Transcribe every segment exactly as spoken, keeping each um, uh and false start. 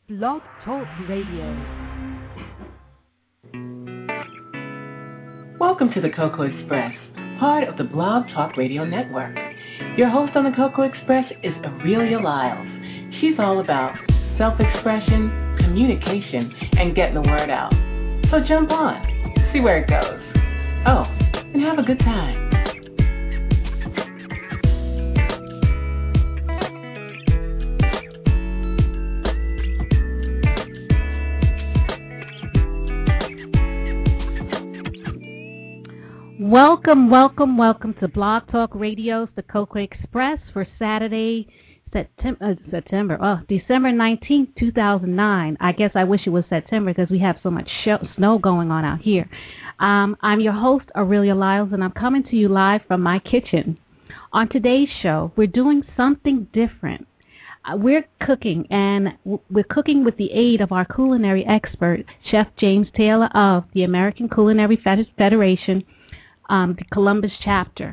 Blog Talk Radio. Welcome to the Cocoa Express, part of the Blog Talk Radio Network. Your host on the Cocoa Express is Aurelia Lyles. She's all about self-expression, communication, and getting the word out. So jump on, see where it goes. Oh, and have a good time. Welcome, welcome, welcome to Blog Talk Radio's The Cocoa Express for Saturday, September, uh, September, oh, December nineteenth, two thousand nine. I guess I wish it was September because we have so much show, snow going on out here. Um, I'm your host, Aurelia Lyles, and I'm coming to you live from my kitchen. On today's show, we're doing something different. Uh, we're cooking, and w- we're cooking with the aid of our culinary expert, Chef James Taylor of the American Culinary Fed- Federation, Um, the Columbus chapter.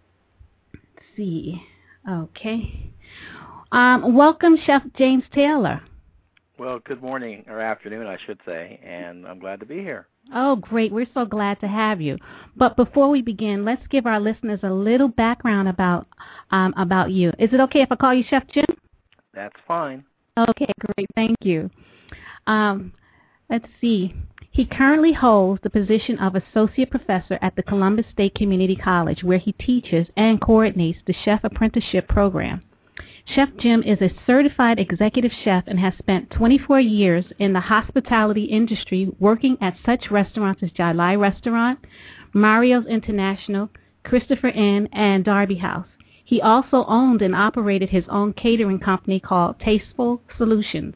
Let's see. Okay. Um, welcome, Chef James Taylor. Well, good morning, or afternoon, I should say, and I'm glad to be here. Oh, great. We're so glad to have you. But before we begin, let's give our listeners a little background about um, about you. Is it okay if I call you Chef Jim? That's fine. Okay, great. Thank you. Um, let's see. He currently holds the position of Associate Professor at the Columbus State Community College, where he teaches and coordinates the Chef Apprenticeship Program. Chef Jim is a certified executive chef and has spent twenty-four years in the hospitality industry working at such restaurants as Jalai Restaurant, Mario's International, Christopher Inn, and Darby House. He also owned and operated his own catering company called Tasteful Solutions.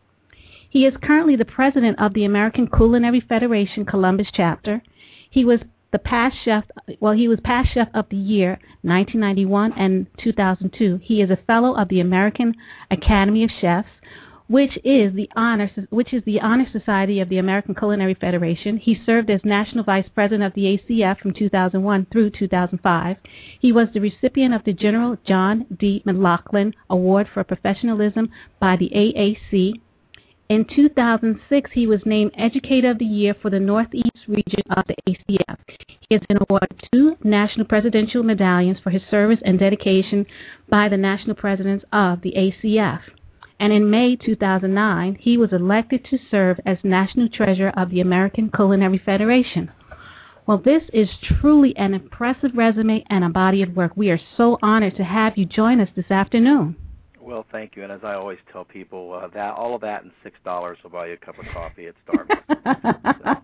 He is currently the president of the American Culinary Federation Columbus chapter. He was the past chef, well, he was past chef of the year nineteen ninety-one and two thousand two. He is a fellow of the American Academy of Chefs, which is the honor, which is the honor society of the American Culinary Federation. He served as national vice president of the A C F from two thousand one through two thousand five. He was the recipient of the General John D. McLaughlin Award for Professionalism by the A A C. In two thousand six, he was named Educator of the Year for the Northeast region of the A C F. He has been awarded two National Presidential Medallions for his service and dedication by the National Presidents of the A C F. And in May two thousand nine, he was elected to serve as National Treasurer of the American Culinary Federation. Well, this is truly an impressive resume and a body of work. We are so honored to have you join us this afternoon. Well, thank you. And as I always tell people, uh, that all of that and six dollars will buy you a cup of coffee at Starbucks.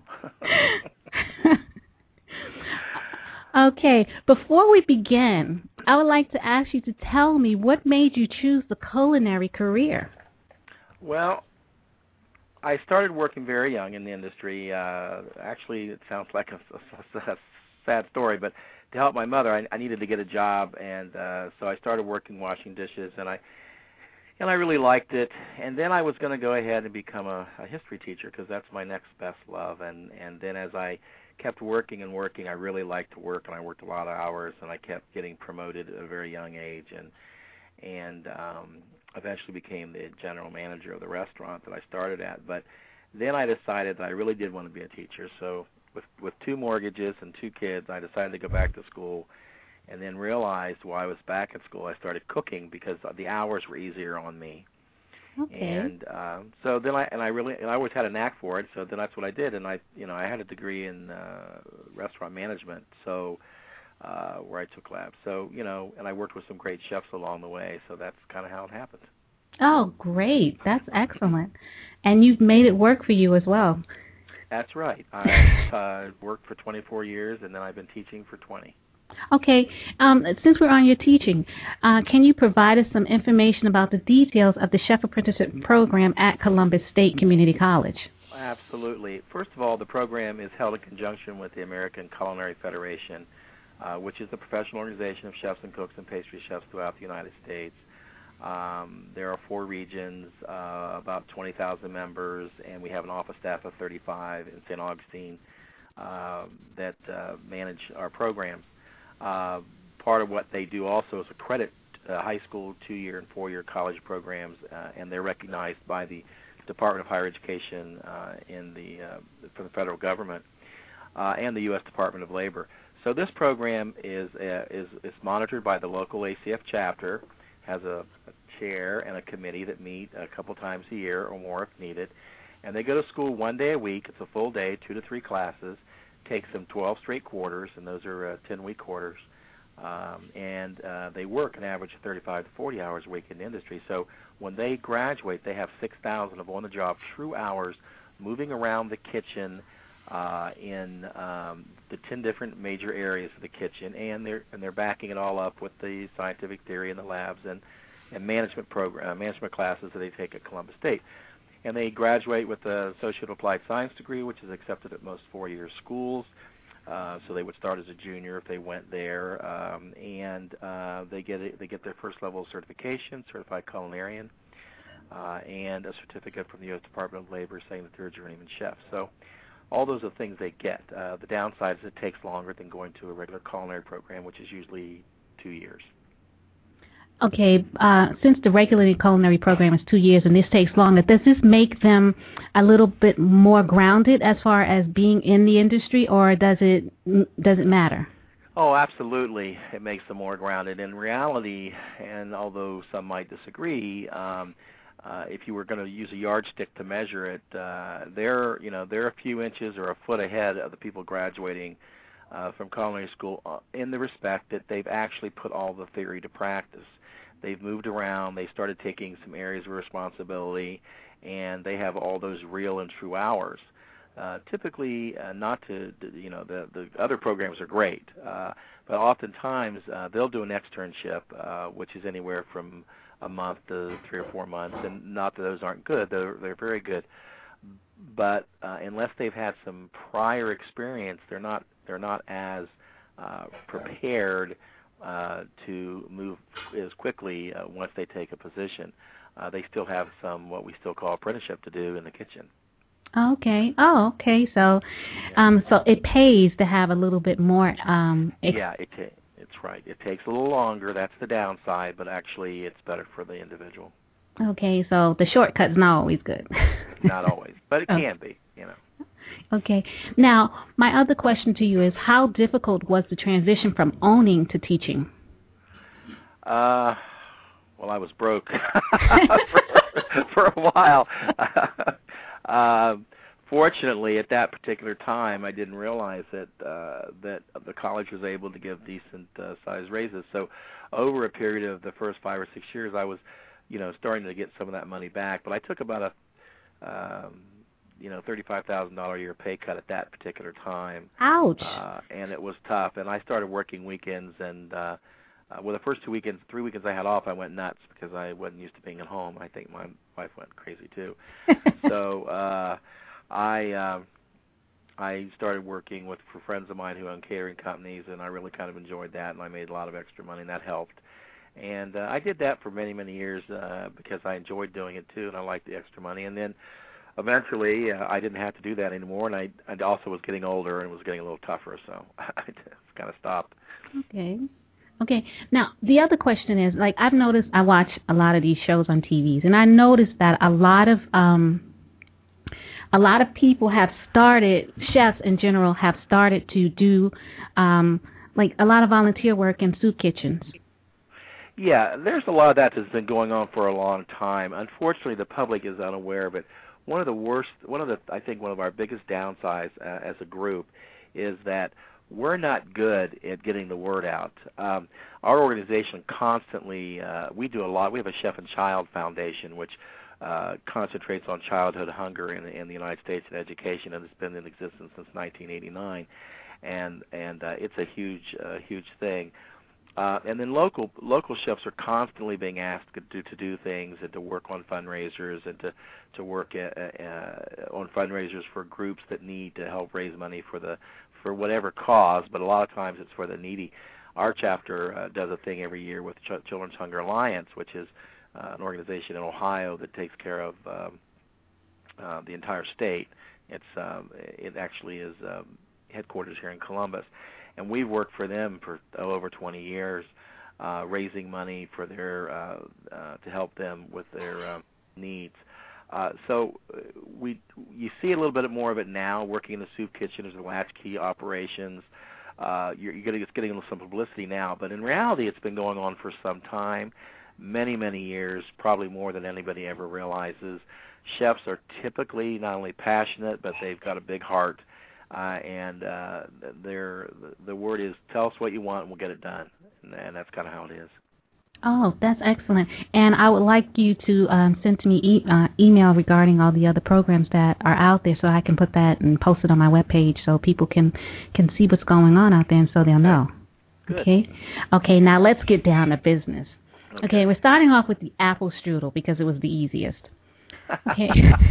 Okay. Before we begin, I would like to ask you to tell me what made you choose the culinary career. Well, I started working very young in the industry. Uh, actually, it sounds like a, a, a sad story, but to help my mother, I, I needed to get a job, and uh, so I started working washing dishes, and I and I really liked it. And then I was going to go ahead and become a, a history teacher because that's my next best love. And and then as I kept working and working, I really liked to work, and I worked a lot of hours, and I kept getting promoted at a very young age, and and um, eventually became the general manager of the restaurant that I started at. But then I decided that I really did want to be a teacher, so With with two mortgages and two kids, I decided to go back to school, and then realized while I was back at school, I started cooking because the hours were easier on me. Okay. And uh, so then I and I really and I always had a knack for it. So then that's what I did, and I you know I had a degree in uh, restaurant management, so uh, where I took labs. So you know, and I worked with some great chefs along the way. So that's kind of how it happened. Oh, great! That's excellent, and you've made it work for you as well. That's right. I've uh, worked for twenty-four years, and then I've been teaching for twenty. Okay. Um, since we're on your teaching, uh, can you provide us some information about the details of the Chef Apprenticeship Program at Columbus State Community College? Absolutely. First of all, the program is held in conjunction with the American Culinary Federation, uh, which is the professional organization of chefs and cooks and pastry chefs throughout the United States. Um, there are four regions, uh, about twenty thousand members, and we have an office staff of thirty-five in Saint Augustine uh, that uh, manage our programs. Uh, part of what they do also is accredit uh, high school, two-year, and four-year college programs, uh, and they're recognized by the Department of Higher Education uh, in the uh, for the federal government uh, and the U S Department of Labor. So this program is uh, is is monitored by the local A C F chapter, has a, a chair and a committee that meet a couple times a year or more if needed, and they go to school one day a week. It's a full day, two to three classes. Takes them twelve straight quarters, and those are uh, ten-week quarters. Um, and uh, they work an average of thirty-five to forty hours a week in the industry. So when they graduate, they have six thousand of on-the-job true hours moving around the kitchen uh, in um, the ten different major areas of the kitchen, and they're and they're backing it all up with the scientific theory in the labs and, and management program uh, management classes that they take at Columbus State. And they graduate with an Associate Applied Science degree, which is accepted at most four-year schools. Uh, so they would start as a junior if they went there, um, and uh, they get a, they get their first level of certification, certified culinarian, uh, and a certificate from the U S Department of Labor saying that they're a journeyman chef. So all those are things they get. Uh, the downside is it takes longer than going to a regular culinary program, which is usually two years. Okay, uh, since the regular culinary program is two years and this takes longer, does this make them a little bit more grounded as far as being in the industry, or does it does it matter? Oh, absolutely. It makes them more grounded. In reality, and although some might disagree, um, uh, if you were going to use a yardstick to measure it, uh, they're you know they're a few inches or a foot ahead of the people graduating uh, from culinary school uh, in the respect that they've actually put all the theory to practice. They've moved around. They started taking some areas of responsibility, and they have all those real and true hours. Uh, typically, uh, not to, you know, the, the other programs are great, uh, but oftentimes uh, they'll do an externship, uh, which is anywhere from a month to three or four months, and not that those aren't good. They're, they're very good. But uh, unless they've had some prior experience, they're not, they're not as uh, prepared Uh, to move as quickly uh, once they take a position. Uh, they still have some what we still call apprenticeship to do in the kitchen. Okay. Oh, okay. So, um, so it pays to have a little bit more. Um, ex- yeah, it ta- it's right. It takes a little longer. That's the downside, but actually, it's better for the individual. Okay. So the shortcut's not always good. Not always, but it okay. can be. You know. Okay. Now, my other question to you is, how difficult was the transition from owning to teaching? Uh, well, I was broke for, for a while. uh, fortunately, at that particular time, I didn't realize that uh, that the college was able to give decent uh, size raises. So, over a period of the first five or six years, I was, you know, starting to get some of that money back. But I took about a um, you know, thirty-five thousand dollars a year pay cut at that particular time. Ouch. Uh, and it was tough. And I started working weekends, and uh, uh, well, the first two weekends, three weekends I had off, I went nuts because I wasn't used to being at home. I think my wife went crazy too. so uh, I uh, I started working with for friends of mine who own catering companies, and I really kind of enjoyed that, and I made a lot of extra money, and that helped. And uh, I did that for many, many years uh, because I enjoyed doing it too, and I liked the extra money. And then eventually, uh, I didn't have to do that anymore, and I, I also was getting older and was getting a little tougher, so I just kind of stopped. Okay. Okay. Now, the other question is, like, I've noticed, I watch a lot of these shows on T Vs, and I noticed that a lot of um, a lot of people have started, chefs in general, have started to do, um, like, a lot of volunteer work in soup kitchens. Yeah, there's a lot of that that's been going on for a long time. Unfortunately, the public is unaware of it. One of the worst, one of the, I think one of our biggest downsides uh, as a group is that we're not good at getting the word out. Um, our organization constantly, uh, we do a lot. We have a Chef and Child Foundation, which uh, concentrates on childhood hunger in, in the United States and education, and it's been in existence since nineteen eighty-nine, and and uh, it's a huge, uh, huge thing. Uh, and then local local chefs are constantly being asked to do, to do things and to work on fundraisers and to to work uh, uh, on fundraisers for groups that need to help raise money for the for whatever cause. But a lot of times it's for the needy. Our chapter uh, does a thing every year with Ch- Children's Hunger Alliance, which is uh, an organization in Ohio that takes care of um, uh, the entire state. It's um, it actually is um, headquarters here in Columbus. And we've worked for them for oh, over twenty years, uh, raising money for their uh, uh, to help them with their uh, needs. Uh, so we you see a little bit more of it now, working in the soup kitchen as the latchkey operations. Uh, you're, you're getting, it's getting some publicity now, but in reality, it's been going on for some time, many, many years, probably more than anybody ever realizes. Chefs are typically not only passionate, but they've got a big heart, uh, and uh, they're, the word is, tell us what you want and we'll get it done, and, and that's kind of how it is. Oh, that's excellent. And I would like you to um, send to me e- uh, email regarding all the other programs that are out there so I can put that and post it on my webpage so people can, can see what's going on out there and so they'll know. Good. Okay? Okay, now let's get down to business. Okay. okay, we're starting off with the apple strudel because it was the easiest. Okay.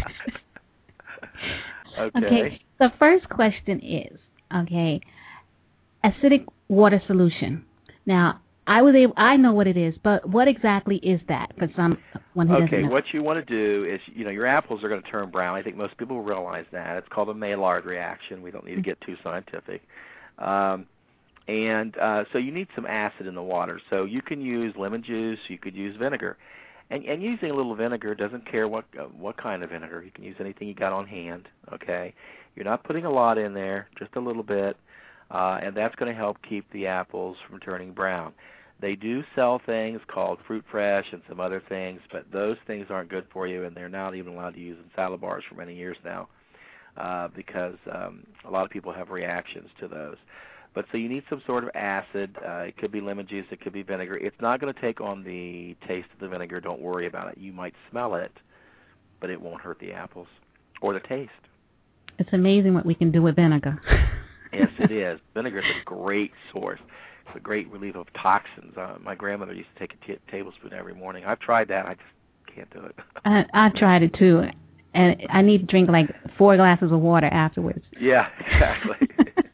okay. Okay, the first question is, okay, acidic water solution. Now, I was able, I know what it is, but what exactly is that for someone who doesn't know? Okay, what you want to do is, you know, your apples are going to turn brown. I think most people realize that. It's called a Maillard reaction. We don't need to get too scientific. Um, and uh, so you need some acid in the water. So you can use lemon juice. You could use vinegar. And, and using a little vinegar doesn't care what uh, what kind of vinegar. You can use anything you got on hand, okay? You're not putting a lot in there, just a little bit. Uh, and that's going to help keep the apples from turning brown. They do sell things called Fruit Fresh and some other things, but those things aren't good for you, and they're not even allowed to use in salad bars for many years now uh, because um, a lot of people have reactions to those. But so you need some sort of acid. Uh, it could be lemon juice. It could be vinegar. It's not going to take on the taste of the vinegar. Don't worry about it. You might smell it, but it won't hurt the apples or the taste. It's amazing what we can do with vinegar. Yes, it is. Vinegar is a great source. It's a great relief of toxins. Uh, my grandmother used to take a t- tablespoon every morning. I've tried that. I just can't do it. I, I tried it, too. And I need to drink like four glasses of water afterwards. Yeah, exactly.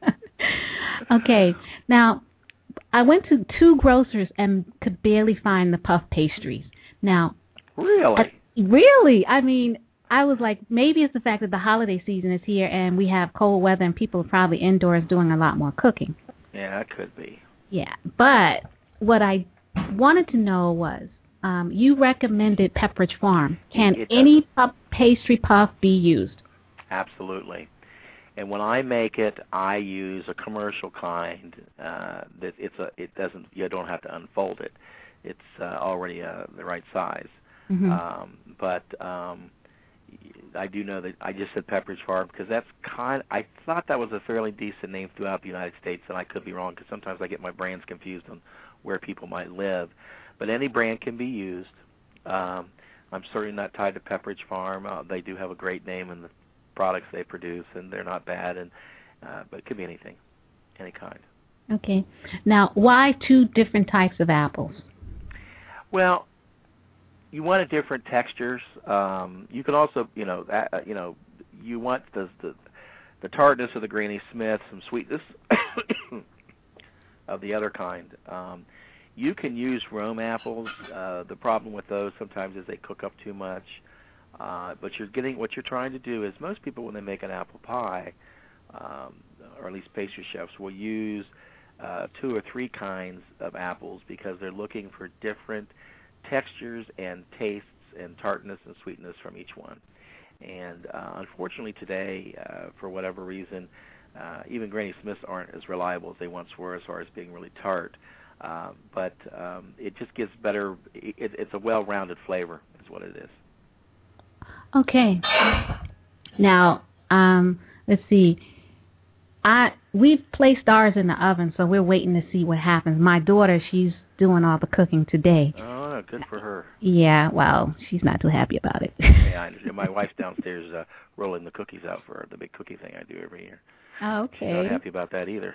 Okay. Now, I went to two grocers and could barely find the puff pastries. Now, Really? I, really? I mean, I was like, maybe it's the fact that the holiday season is here and we have cold weather and people are probably indoors doing a lot more cooking. Yeah, that could be. Yeah, but what I wanted to know was, um, you recommended Pepperidge Farm. Can It any puff, pastry puff be used? Absolutely. And when I make it, I use a commercial kind uh, that it's a it doesn't you don't have to unfold it. It's uh, already uh, the right size. Mm-hmm. Um, but um, I do know that I just said Pepperidge Farm because that's kind. I thought that was a fairly decent name throughout the United States, and I could be wrong because sometimes I get my brands confused on where people might live. But any brand can be used. Um, I'm certainly not tied to Pepperidge Farm. Uh, they do have a great name in the products they produce, and they're not bad. And uh, but it could be anything, any kind. Okay. Now, why two different types of apples? Well, you want different textures. Um, you can also, you know, uh, you know, you want the, the the tartness of the Granny Smith, some sweetness of the other kind. Um, you can use Rome apples. Uh, the problem with those sometimes is they cook up too much. Uh, but you're getting what you're trying to do is most people when they make an apple pie, um, or at least pastry chefs, will use uh, two or three kinds of apples because they're looking for different textures and tastes and tartness and sweetness from each one. And uh, unfortunately today, uh, for whatever reason, uh, even Granny Smiths aren't as reliable as they once were as far as being really tart. Uh, but um, it just gives better, it, it's a well-rounded flavor is what it is. Okay. Now, um, let's see. I we've placed ours in the oven, so we're waiting to see what happens. My daughter, she's doing all the cooking today. Oh, good for her. Yeah, well, she's not too happy about it. Yeah, I understand. My wife's downstairs uh, rolling the cookies out for her, the big cookie thing I do every year. Oh, okay. She's not happy about that either.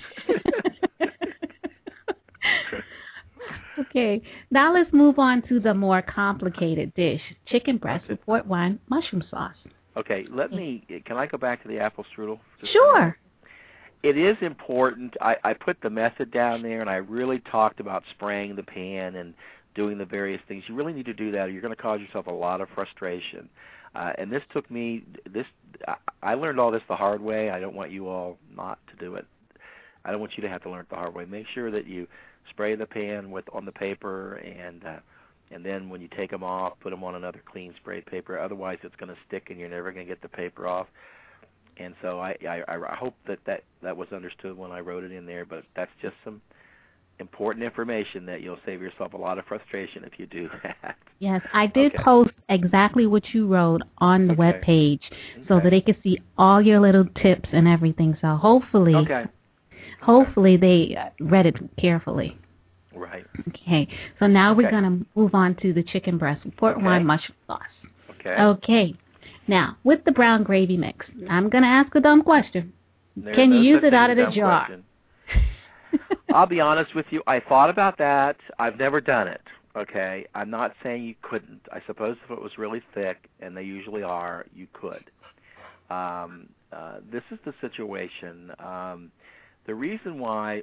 Okay, now let's move on to the more complicated dish, chicken breast with port wine mushroom sauce. Okay, let me, can I go back to the apple strudel? Sure. It is important. I, I put the method down there, and I really talked about spraying the pan and doing the various things. You really need to do that, or you're going to cause yourself a lot of frustration. Uh, and this took me, this I learned all this the hard way. I don't want you all not to do it. I don't want you to have to learn it the hard way. Make sure that you spray the pan with on the paper and uh, and then when you take them off, put them on another clean spray paper. Otherwise, it's going to stick, and you're never going to get the paper off. And so I, I, I hope that, that that was understood when I wrote it in there, but that's just some important information that you'll save yourself a lot of frustration if you do that. Yes, I did okay. post exactly what you wrote on the okay. web page so okay. that they could see all your little tips and everything. So hopefully, okay. hopefully they read it carefully. Right. Okay, so now okay. we're going to move on to the chicken breast port okay. wine mushroom sauce. Okay. Okay. Now, with the brown gravy mix, I'm going to ask a dumb question. There's Can no you use such it out of thing the as a dumb jar? question. I'll be honest with you. I thought about that. I've never done it. Okay. I'm not saying you couldn't. I suppose if it was really thick, and they usually are, you could. Um, uh, this is the situation. Um, the reason why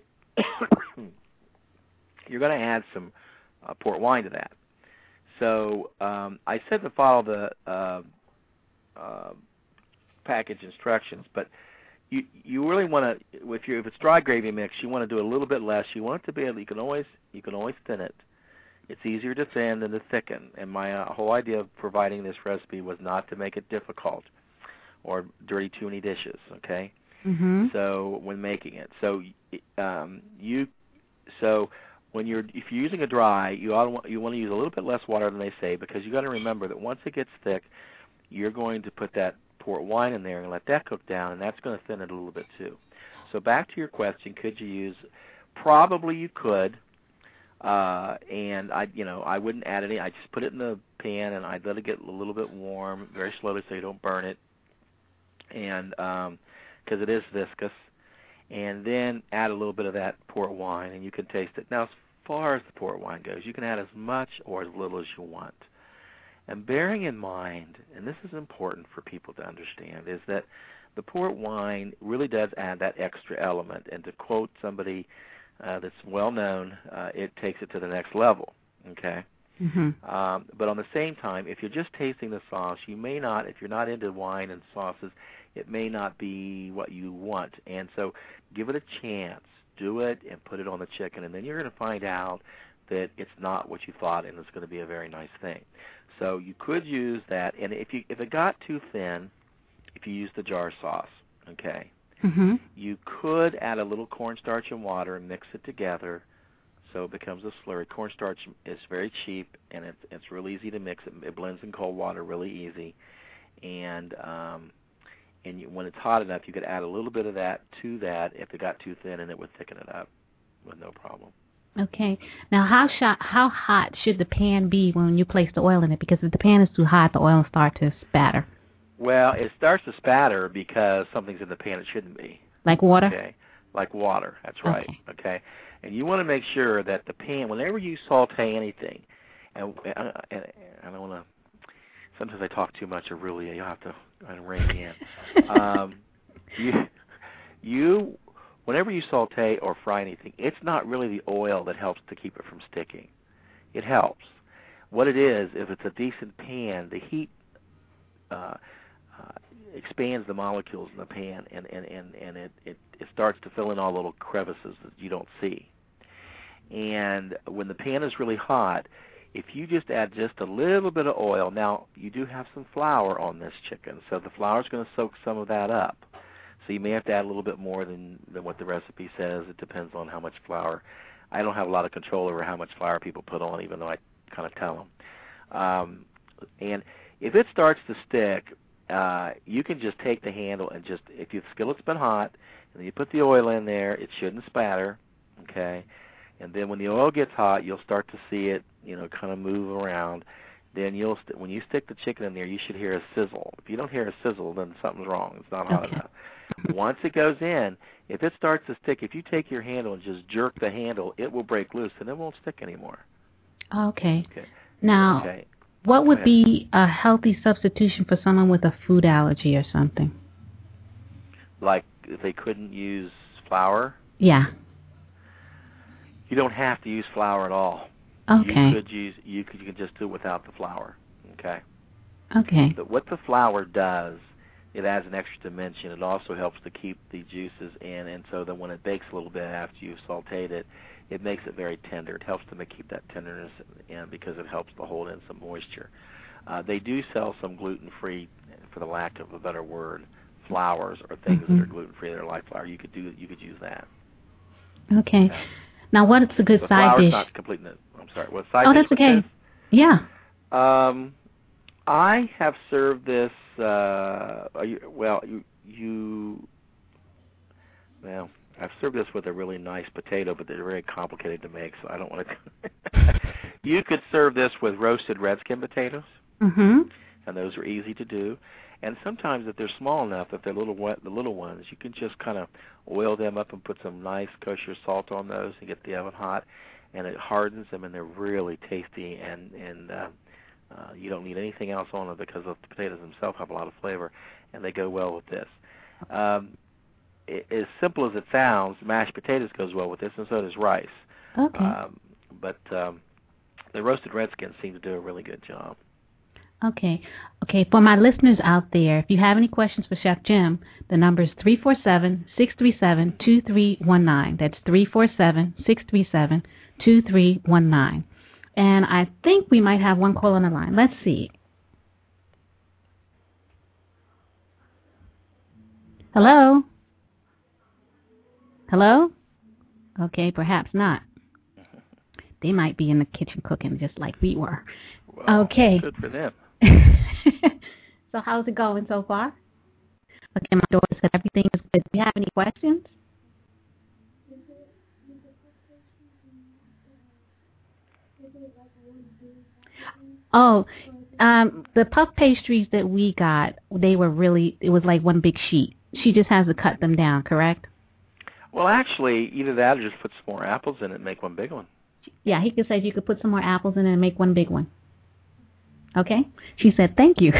you're going to add some uh, port wine to that. So um, I said to follow the uh, uh, package instructions, but you you really want to, if you if it's dry gravy mix, you want to do a little bit less. You want it to be able, you can always you can always thin it. It's easier to thin than to thicken. And my uh, whole idea of providing this recipe was not to make it difficult or dirty too many dishes. Okay. Mm-hmm. So when making it, so um, you so. When you're, if you're using a dry, you ought to, you want to use a little bit less water than they say, because you got to remember that once it gets thick, you're going to put that port wine in there and let that cook down, and that's going to thin it a little bit too. So back to your question, could you use? Probably you could, uh, and I, you know, I wouldn't add any. I just put it in the pan and I'd let it get a little bit warm, very slowly, so you don't burn it, and because um, it is viscous. And then add a little bit of that port wine, and you can taste it. Now, as far as the port wine goes, you can add as much or as little as you want. And bearing in mind, and this is important for people to understand, is that the port wine really does add that extra element. And to quote somebody uh, that's well known, uh, it takes it to the next level. Okay. Mm-hmm. Um, but on the same time, if you're just tasting the sauce, you may not, if you're not into wine and sauces, it may not be what you want. And so give it a chance. Do it and put it on the chicken, and then you're going to find out that it's not what you thought, and it's going to be a very nice thing. So you could use that, and if you if it got too thin, if you use the jar sauce, okay, mm-hmm. you could add a little cornstarch and water and mix it together so it becomes a slurry. Cornstarch is very cheap, and it's, it's real easy to mix. It, it blends in cold water really easy, and um, and you, when it's hot enough, you could add a little bit of that to that if it got too thin, and it would thicken it up with no problem. Okay. Now, how sh- how hot should the pan be when you place the oil in it? Because if the pan is too hot, the oil will start to spatter. Well, it starts to spatter because something's in the pan it shouldn't be. Like water? Okay. Like water. That's right. Okay. Okay. And you want to make sure that the pan, whenever you saute anything, and, and, and I don't want to, sometimes I talk too much, or really, you'll have to rein me in. um, you, you, whenever you saute or fry anything, it's not really the oil that helps to keep it from sticking. It helps. What it is, if it's a decent pan, the heat uh, uh, expands the molecules in the pan, and, and, and, and it, it, it starts to fill in all little crevices that you don't see. And when the pan is really hot, if you just add just a little bit of oil, now you do have some flour on this chicken, so the flour is going to soak some of that up. So you may have to add a little bit more than, than what the recipe says. It depends on how much flour. I don't have a lot of control over how much flour people put on, even though I kind of tell them. Um, and if it starts to stick, uh, you can just take the handle and just, if your skillet's been hot, and then you put the oil in there, it shouldn't spatter, okay? And then when the oil gets hot, you'll start to see it, you know, kind of move around. Then you'll, st- when you stick the chicken in there, you should hear a sizzle. If you don't hear a sizzle, then something's wrong. It's not hot Okay. enough. Once it goes in, if it starts to stick, if you take your handle and just jerk the handle, it will break loose and it won't stick anymore. Okay. Okay. Now, okay. what would be a healthy substitution for someone with a food allergy or something? Like if they couldn't use flour? Yeah. You don't have to use flour at all. Okay. You could use you could you can just do it without the flour. Okay. Okay. But what the flour does, it adds an extra dimension. It also helps to keep the juices in, and so that when it bakes a little bit after you've sauteed it, it makes it very tender. It helps them to keep that tenderness in because it helps to hold in some moisture. Uh, they do sell some gluten-free, for the lack of a better word, flours or things mm-hmm. that are gluten-free. They're like flour. You could do. You could use that. Okay. Yeah. Now, what is a good the side dish? Not complete. I'm sorry. What side oh, dish? Oh, that's okay. This? Yeah. Um, I have served this. Uh, well, you, you. Well, I've served this with a really nice potato, but they're very complicated to make, so I don't want to. You could serve this with roasted redskin potatoes, mm-hmm. and those are easy to do. And sometimes, if they're small enough, if they're little wet, the little ones, you can just kind of oil them up and put some nice kosher salt on those and get the oven hot, and it hardens them, and they're really tasty. And and uh, uh, you don't need anything else on them because the potatoes themselves have a lot of flavor, and they go well with this. Um, it, as simple as it sounds, mashed potatoes goes well with this, and so does rice. Okay. Um, but um, the roasted redskins seem to do a really good job. Okay. Okay, for my listeners out there, if you have any questions for Chef Jim, the number is three four seven, six three seven, two three one nine. That's three four seven, six three seven, two three one nine. And I think we might have one call on the line. Let's see. Hello? Hello? Okay, perhaps not. They might be in the kitchen cooking just like we were. Well, okay. Good for them. So how's it going so far? Okay, my daughter said everything is good. Do you have any questions? Oh, um, the puff pastries that we got, they were really, it was like one big sheet. She just has to cut them down, correct? Well, actually, either that or just put some more apples in it and make one big one. Yeah, he could say you could put some more apples in it and make one big one. Okay? She said, thank you.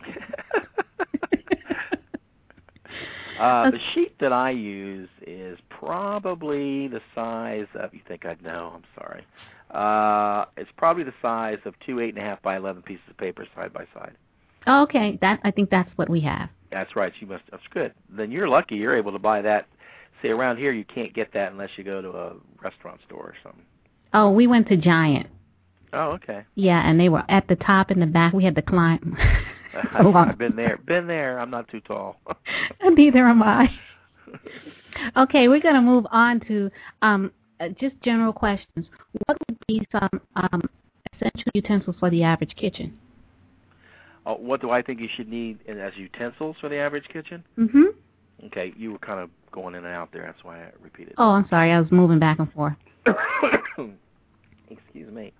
uh, the sheet that I use is probably the size of, you think I'd know, I'm sorry. Uh, it's probably the size of two eight and a half by eleven pieces of paper side by side. Oh, okay. That I think that's what we have. That's right. You must. That's good. Then you're lucky. You're able to buy that. See, around here you can't get that unless you go to a restaurant store or something. Oh, we went to Giant. Oh, okay. Yeah, and they were at the top and the back. We had to climb. I've been there. Been there. I'm not too tall. Neither am I. Okay, we're going to move on to um, uh, just general questions. What would be some um, essential utensils for the average kitchen? Oh, what do I think you should need as utensils for the average kitchen? Mm-hmm. Okay, you were kind of going in and out there. That's why I repeated. Oh, I'm sorry. I was moving back and forth. Excuse me.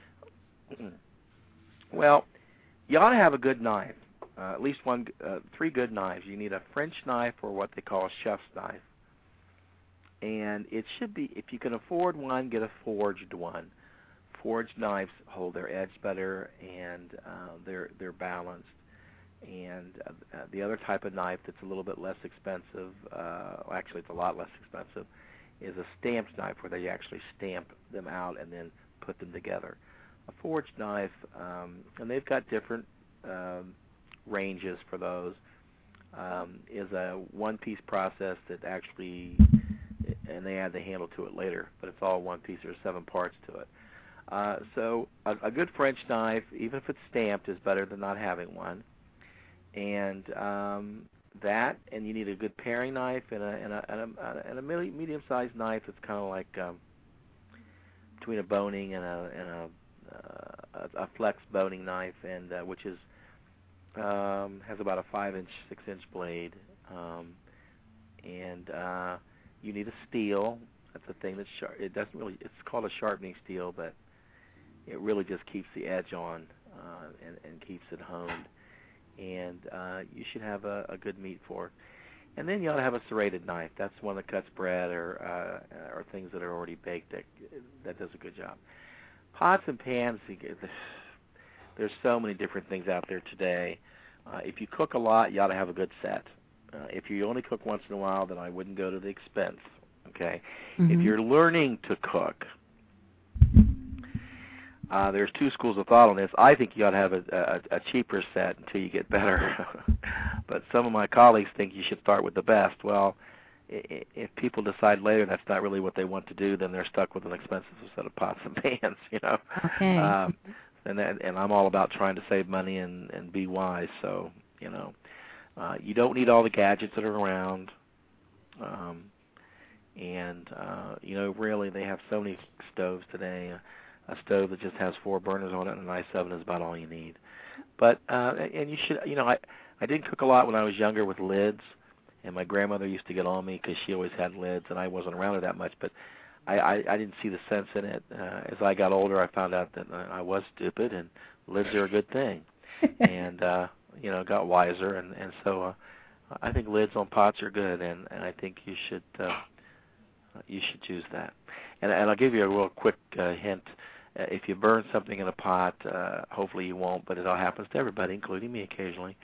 Well, you ought to have a good knife, uh, at least one, uh, three good knives. You need a French knife or what they call a chef's knife. And it should be, if you can afford one, get a forged one. Forged knives hold their edge better, and uh, they're they're balanced. And uh, the other type of knife that's a little bit less expensive, uh, well, actually it's a lot less expensive, is a stamped knife where they actually stamp them out and then put them together. A forged knife, um, and they've got different um, ranges for those, um, is a one-piece process that actually, and they add the handle to it later, but it's all one piece. There's seven parts to it. Uh, so a, a good French knife, even if it's stamped, is better than not having one. And um, that, and you need a good paring knife and a and a, and a, and a medium-sized knife that's kind of like um, between a boning and a and a, uh, a flex boning knife, and uh, which is um, has about a five-inch, six-inch blade, um, and uh, you need a steel. That's the thing that's sharp. It doesn't really. It's called a sharpening steel, but it really just keeps the edge on uh, and, and keeps it honed. And uh, you should have a, a good meat fork. And then you ought to have a serrated knife. That's one that cuts bread or uh, or things that are already baked. That that does a good job. Pots and pans. There's so many different things out there today. Uh, if you cook a lot, you ought to have a good set. Uh, if you only cook once in a while, then I wouldn't go to the expense. Okay. Mm-hmm. If you're learning to cook, Uh, there's two schools of thought on this. I think you ought to have a, a, a cheaper set until you get better. But some of my colleagues think you should start with the best. Well, if people decide later that's not really what they want to do, then they're stuck with an expensive set of pots and pans, you know. Okay. Um, and that, and I'm all about trying to save money and, and be wise. So, you know, uh, you don't need all the gadgets that are around. Um, and, uh, you know, really they have so many stoves today. A stove that just has four burners on it and a nice oven is about all you need. But, uh, and you should, you know, I, I did cook a lot when I was younger with lids. And my grandmother used to get on me because she always had lids, and I wasn't around her that much. But I, I, I didn't see the sense in it. Uh, as I got older, I found out that I was stupid, and lids are a good thing. and, uh, you know, got wiser. And, and so uh, I think lids on pots are good, and, and I think you should uh, you should choose that. And, and I'll give you a real quick uh, hint. Uh, if you burn something in a pot, uh, hopefully you won't, but it all happens to everybody, including me occasionally.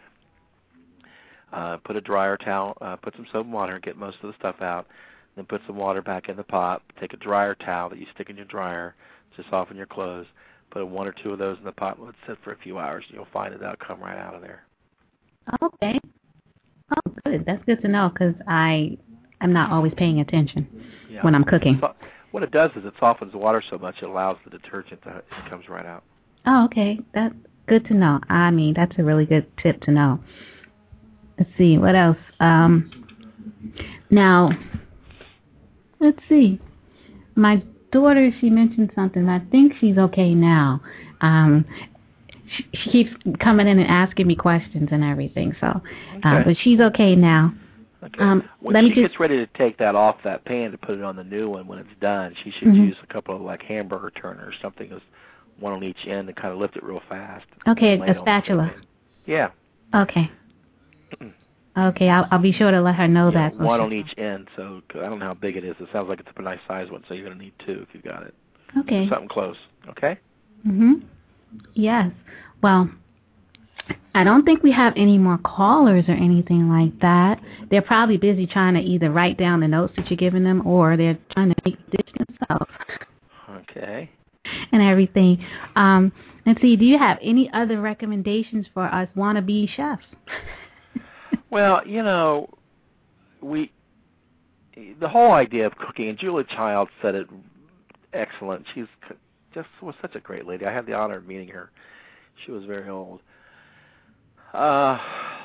Uh, put a dryer towel, uh, put some soap and water, get most of the stuff out, then put some water back in the pot. Take a dryer towel that you stick in your dryer to soften your clothes. Put one or two of those in the pot and let it sit for a few hours, and you'll find that that'll come right out of there. Okay. Oh, good. That's good to know because I am not always paying attention yeah. when I'm cooking. So, what it does is it softens the water so much it allows the detergent to it comes right out. Oh, okay. That's good to know. I mean, that's a really good tip to know. Let's see, what else? Um, now, let's see. My daughter, she mentioned something. I think she's okay now. Um, she, she keeps coming in and asking me questions and everything. So, okay. uh, but she's okay now. Okay. Um, when let she me just, gets ready to take that off that pan to put it on the new one, when it's done, she should mm-hmm. use a couple of like hamburger turners, something that's one on each end, to kind of lift it real fast. Okay, a spatula. Yeah. Okay. Okay, I'll, I'll be sure to let her know yeah, that. One on each end, so I don't know how big it is. It sounds like it's a nice size one, so you're going to need two if you got it. Okay. Something close, okay? Mm-hmm. Yes. Well, I don't think we have any more callers or anything like that. They're probably busy trying to either write down the notes that you're giving them or they're trying to make the dish themselves. Okay. And everything. Um, let's see, do you have any other recommendations for us wannabe chefs? Well, you know, we the whole idea of cooking, and Julia Child said it excellent. She's just was such a great lady. I had the honor of meeting her. She was very old. Uh,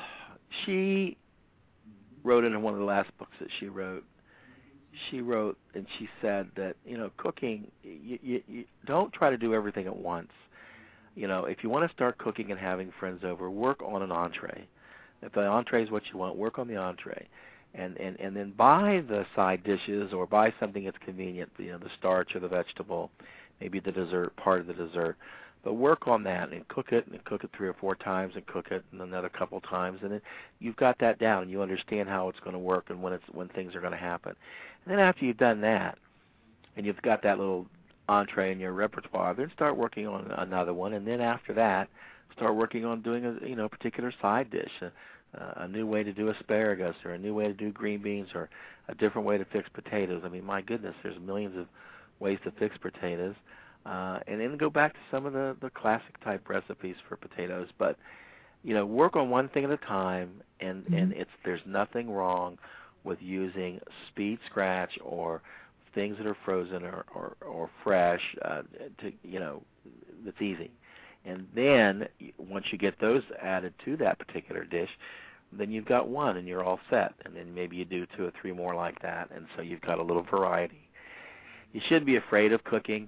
she wrote in one of the last books that she wrote. She wrote and she said that, you know, cooking, you, you, you don't try to do everything at once. You know, if you want to start cooking and having friends over, work on an entree. If the entree is what you want, work on the entree. And, and, and then buy the side dishes or buy something that's convenient, you know, the starch or the vegetable, maybe the dessert, part of the dessert. But work on that and cook it and cook it three or four times and cook it another couple times. And then you've got that down and you understand how it's going to work and when it's when things are going to happen. And then after you've done that and you've got that little entree in your repertoire, then start working on another one. And then after that, start working on doing a you know particular side dish, a, a new way to do asparagus or a new way to do green beans or a different way to fix potatoes. I mean, my goodness, there's millions of ways to fix potatoes. Uh, and then go back to some of the, the classic type recipes for potatoes. But, you know, work on one thing at a time, and, mm-hmm. and it's there's nothing wrong with using speed scratch or things that are frozen or, or, or fresh uh, to, you know, that's easy. And then once you get those added to that particular dish, then you've got one and you're all set. And then maybe you do two or three more like that, and so you've got a little variety. You shouldn't be afraid of cooking.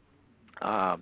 Um,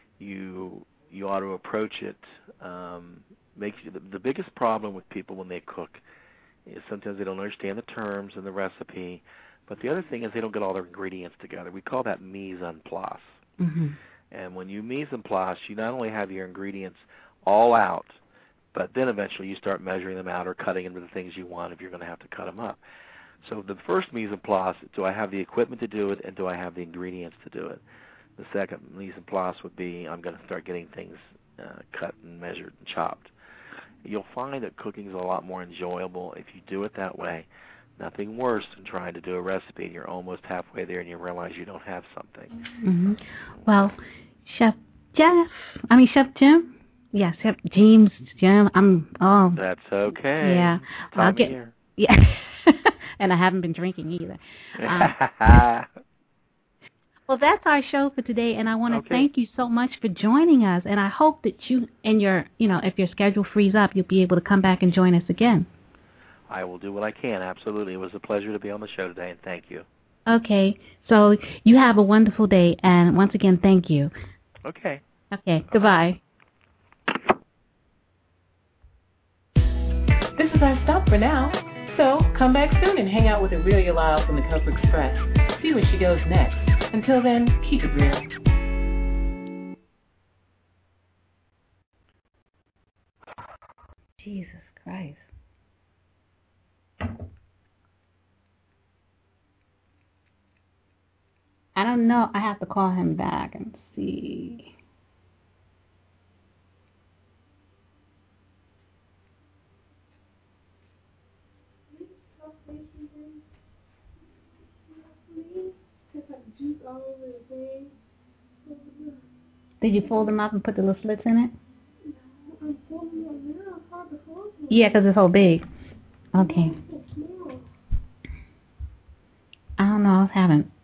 you you ought to approach it. Um, makes you, the, the biggest problem with people when they cook is sometimes they don't understand the terms and the recipe. But the other thing is they don't get all their ingredients together. We call that mise en place. Mm-hmm. And when you mise en place, you not only have your ingredients all out, but then eventually you start measuring them out or cutting into the things you want if you're going to have to cut them up. So the first mise en place, do I have the equipment to do it, and do I have the ingredients to do it? The second mise en place would be I'm going to start getting things uh, cut and measured and chopped. You'll find that cooking is a lot more enjoyable if you do it that way. Nothing worse than trying to do a recipe and you're almost halfway there and you realize you don't have something. Mm-hmm. Well, Chef Jeff, I mean Chef Jim, yeah, Chef James, Jim. I'm oh. That's okay. Yeah, Time I'll get. of year. Yeah. And I haven't been drinking either. Um, well, that's our show for today, and I want to okay. thank you so much for joining us. And I hope that you, and your, you know, if your schedule frees up, you'll be able to come back and join us again. I will do what I can. Absolutely, it was a pleasure to be on the show today, and thank you. Okay, so you have a wonderful day, and once again, thank you. Okay. Okay. Bye. Goodbye. This is our stop for now. So come back soon and hang out with Aurelia Lyles from the Cocoa Express. See where she goes next. Until then, keep it real. Jesus Christ. I don't know. I have to call him back and see. Did you fold them up and put the little slits in it? I'm folding them now. It's hard to fold them. Yeah, because it's so big. Okay. I don't know. I was having